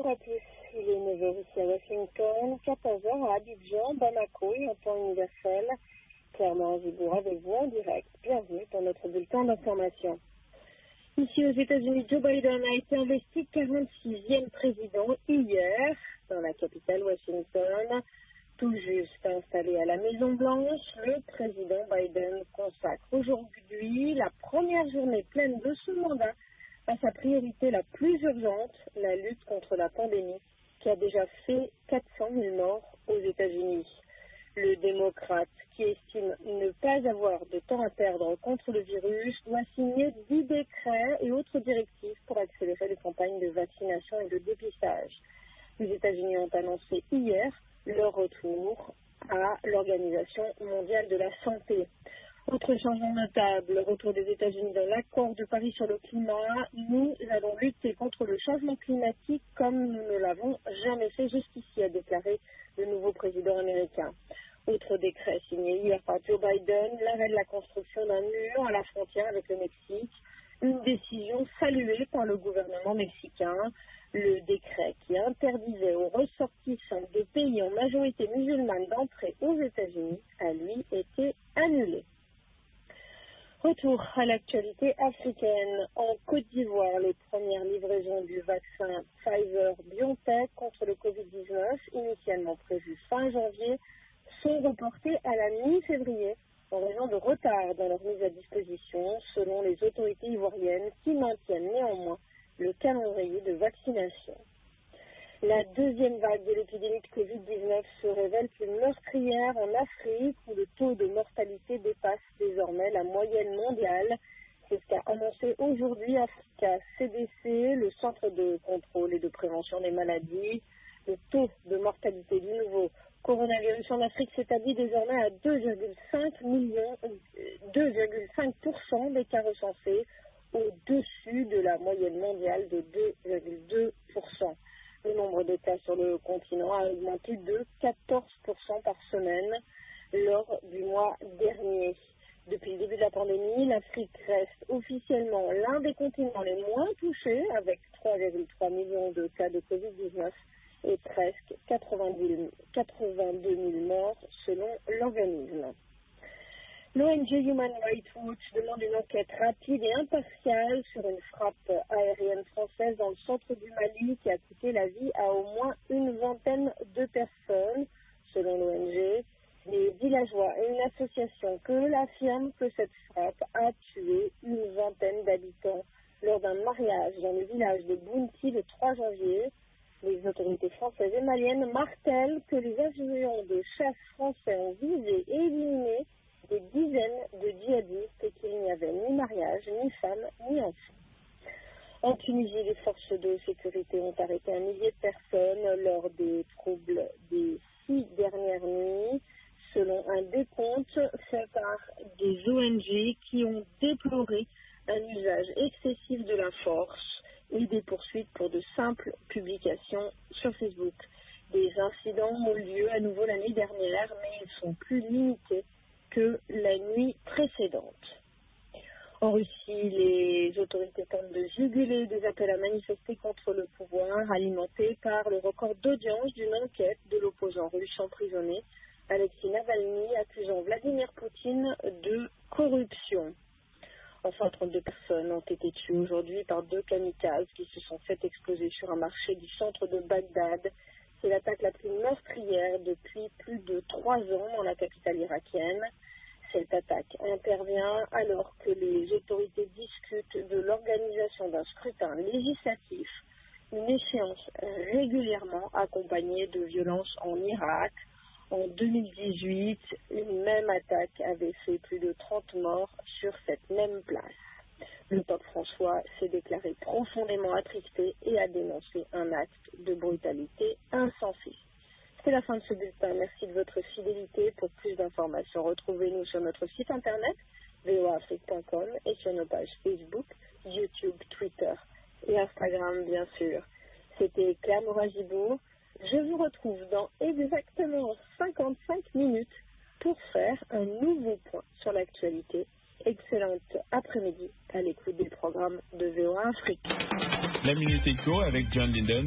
Bonjour à tous, il est 9h ici à Washington, 14h à Abidjan, Bamako et en temps universel. Clairement, Zibour avec vous en direct. Bienvenue dans notre bulletin d'information. Ici aux États-Unis, Joe Biden a été investi 46e président hier dans la capitale Washington. Tout juste installé à la Maison-Blanche, le président Biden consacre aujourd'hui la première journée pleine de son mandat à sa priorité la plus urgente, la lutte contre la pandémie, qui a déjà fait 400 000 morts aux États-Unis. Le démocrate, qui estime ne pas avoir de temps à perdre contre le virus, doit signer 10 décrets et autres directives pour accélérer les campagnes de vaccination et de dépistage. Les États-Unis ont annoncé hier leur retour à l'Organisation mondiale de la santé. Autre changement notable, le retour des États-Unis dans l'accord de Paris sur le climat. Nous allons lutter contre le changement climatique comme nous ne l'avons jamais fait jusqu'ici, a déclaré le nouveau président américain. Autre décret signé hier par Joe Biden, l'arrêt de la construction d'un mur à la frontière avec le Mexique. Une décision saluée par le gouvernement mexicain. Le décret qui interdisait aux ressortissants de pays en majorité musulmane d'entrer aux États-Unis a lui été annulé. Retour à l'actualité africaine. En Côte d'Ivoire, les premières livraisons du vaccin Pfizer-BioNTech contre le Covid-19, initialement prévues fin janvier, sont reportées à la mi-février en raison de retard dans leur mise à disposition, selon les autorités ivoiriennes qui maintiennent néanmoins le calendrier de vaccination. La deuxième vague de l'épidémie de Covid-19 se révèle plus meurtrière en Afrique, où le taux de mortalité dépasse désormais la moyenne mondiale. C'est ce qu'a annoncé aujourd'hui Africa CDC, le Centre de contrôle et de prévention des maladies. Le taux de mortalité du nouveau coronavirus en Afrique s'établit désormais à 2,5% des cas recensés, au-dessus de la moyenne mondiale de 2,2%. Le nombre de cas sur le continent a augmenté de 14% par semaine lors du mois dernier. Depuis le début de la pandémie, l'Afrique reste officiellement l'un des continents les moins touchés, avec 3,3 millions de cas de Covid-19 et presque 82 000 morts selon l'organisme. L'ONG Human Rights Watch demande une enquête rapide et impartiale sur une frappe aérienne française dans le centre du Mali qui a coûté la vie à au moins une vingtaine de personnes. Selon l'ONG, des villageois et une association affirment que cette frappe a tué une vingtaine d'habitants lors d'un mariage dans le village de Bounti le 3 janvier. Les autorités françaises et maliennes martèlent que les avions de chasse français ont visé et éliminé des dizaines de djihadistes et qu'il n'y avait ni mariage, ni femmes, ni enfants. En Tunisie, les forces de sécurité ont arrêté un millier de personnes lors des troubles des 6 dernières nuits, selon un décompte fait par des ONG qui ont déploré un usage excessif de la force et des poursuites pour de simples publications sur Facebook. Des incidents ont eu lieu à nouveau l'année dernière, mais ils sont plus limités que la nuit précédente. En Russie, les autorités tentent de juguler des appels à manifester contre le pouvoir, alimentés par le record d'audience d'une enquête de l'opposant russe emprisonné, Alexei Navalny, accusant Vladimir Poutine de corruption. Enfin, 32 personnes ont été tuées aujourd'hui par 2 kamikazes qui se sont fait exploser sur un marché du centre de Bagdad. C'est l'attaque la plus meurtrière depuis plus de 3 ans dans la capitale irakienne. Cette attaque intervient alors que les autorités discutent de l'organisation d'un scrutin législatif, une échéance régulièrement accompagnée de violences en Irak. En 2018, une même attaque avait fait plus de 30 morts sur cette même place. Le pape François s'est déclaré profondément attristé et a dénoncé un acte de brutalité insensé. C'est la fin de ce bulletin. Merci de votre fidélité. Pour plus d'informations, retrouvez-nous sur notre site internet voaafrique.com et sur nos pages Facebook, YouTube, Twitter et Instagram, bien sûr. C'était Claire Moragibourg. Je vous retrouve dans exactement 55 minutes pour faire un nouveau point sur l'actualité. Excellente après-midi à l'écoute des programmes de VOA Afrique. La Minute Éco avec John Linden.